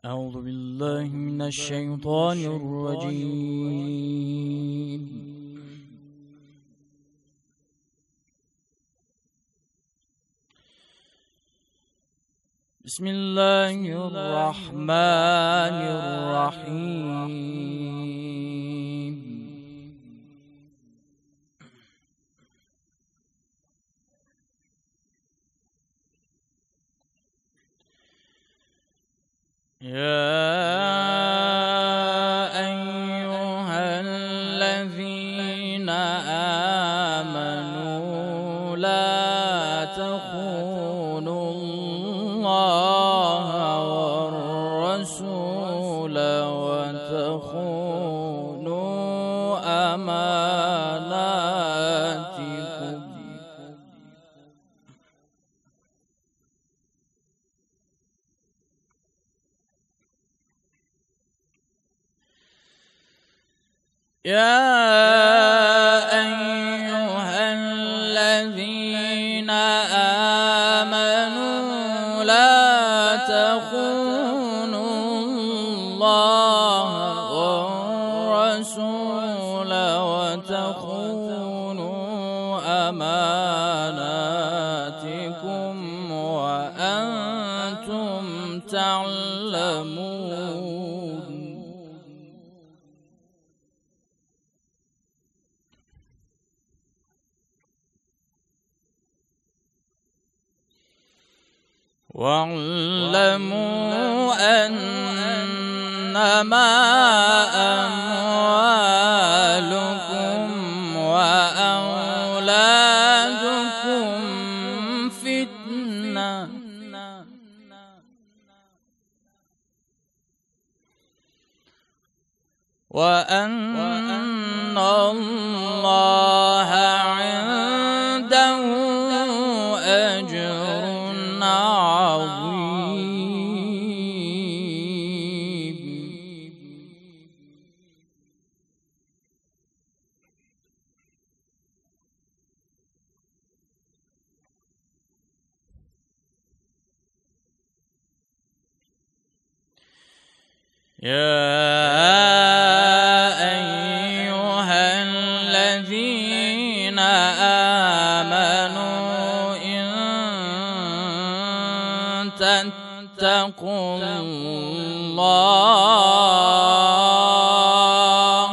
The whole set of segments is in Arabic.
أعوذ بالله من الشيطان الرجيم. بسم الله الرحمن الرحيم. يا أيها الذين آمنوا لا تخونوا الله والرسول وتخونوا أماناتكم يا أيها الذين آمنوا لا تخونوا الله والرسول وتخونوا أماناتكم وأنتم تعلمون. واعلموا أنما أموالكم وأولادكم فتنة وأن الله عنده أجر عظيم. يا أيها الذين آمنوا إن تتقوا الله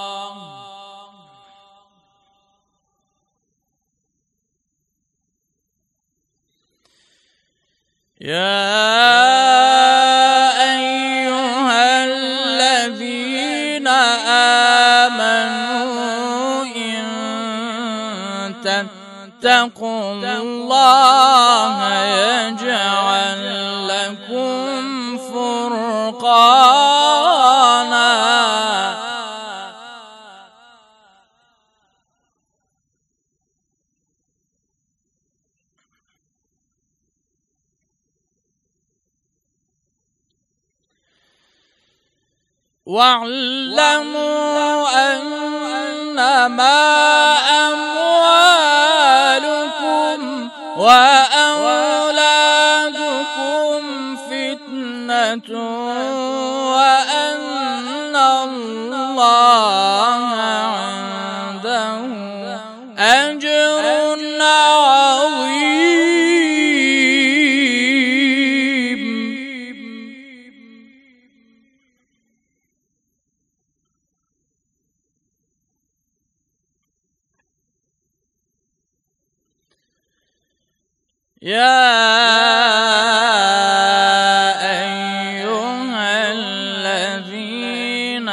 اتقوا الله يجعل لكم فرقانا واعلموا أنما أموالكم وأولادكم فتنة وأن الله عنده أجر عظيم. يا أيها الذين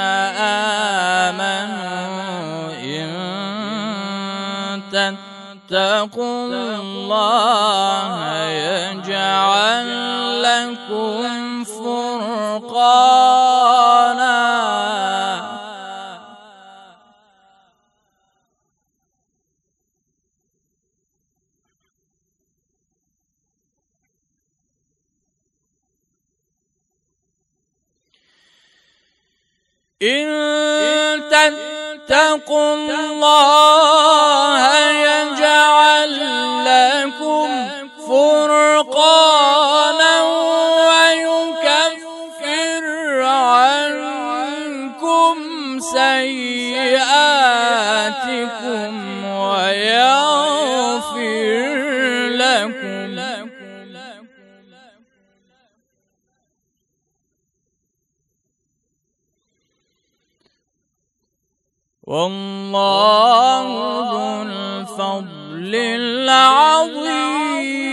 آمنوا إن تتقوا الله يجعل لكم فرقانا إن تتقوا الله يجعل لكم فرقانا ويكفر والله ذو الفضل العظيم.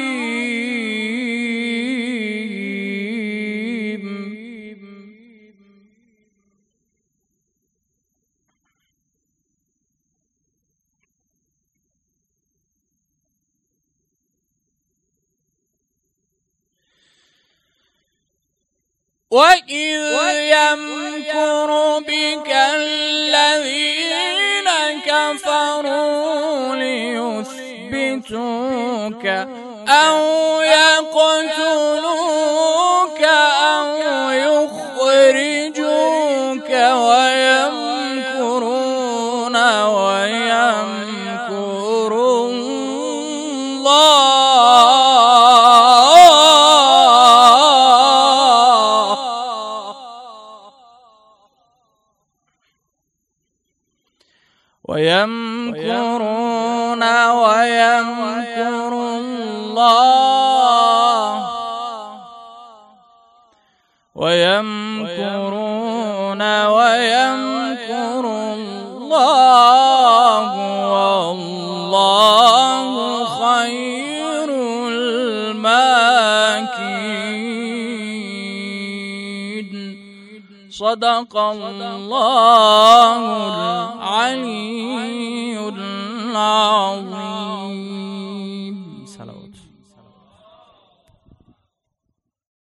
وَإِذْ يَمْكُرُ بِكَ الَّذِينَ كَفَرُوا لِيُثْبِتُوكَ أَوْ يَقْتُلُوكَ أَوْ يُخْرِجُوكَ وَيَمْكُرُونَ وَيَمْكُرُ اللَّهُ ويمكرون ويمكر الله ويمكرون ويمكر الله والله خير الماكرين. صدق الله العلي العظيم.